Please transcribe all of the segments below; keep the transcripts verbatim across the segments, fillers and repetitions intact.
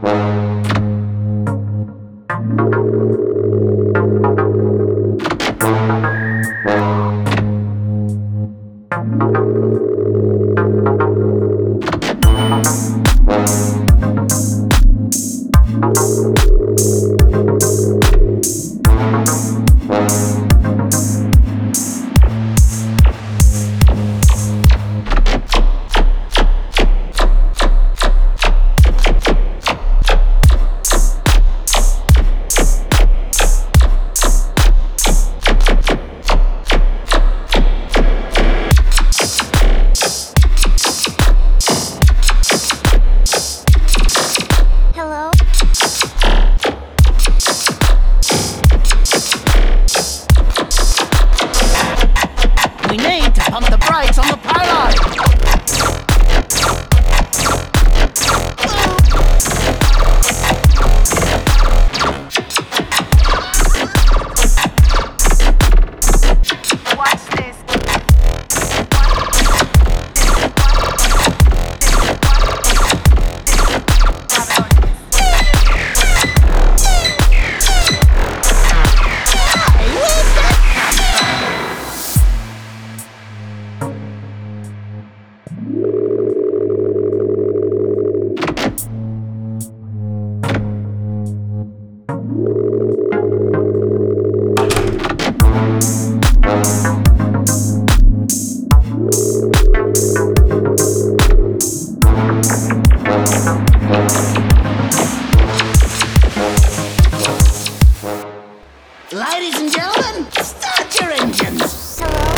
We need to pump the brakes on the pylon! Watch this. Ladies and gentlemen, start your engines!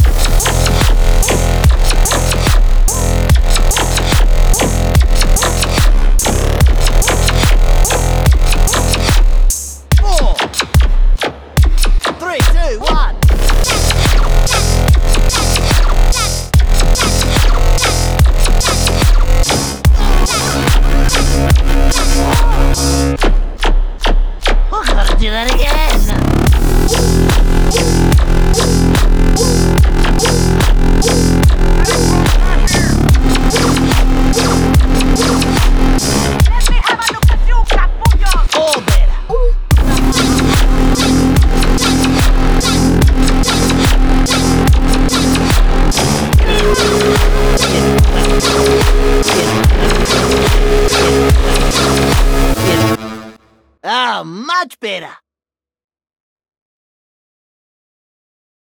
Four, three, two, one. We're gonna do that again! Oh, much better.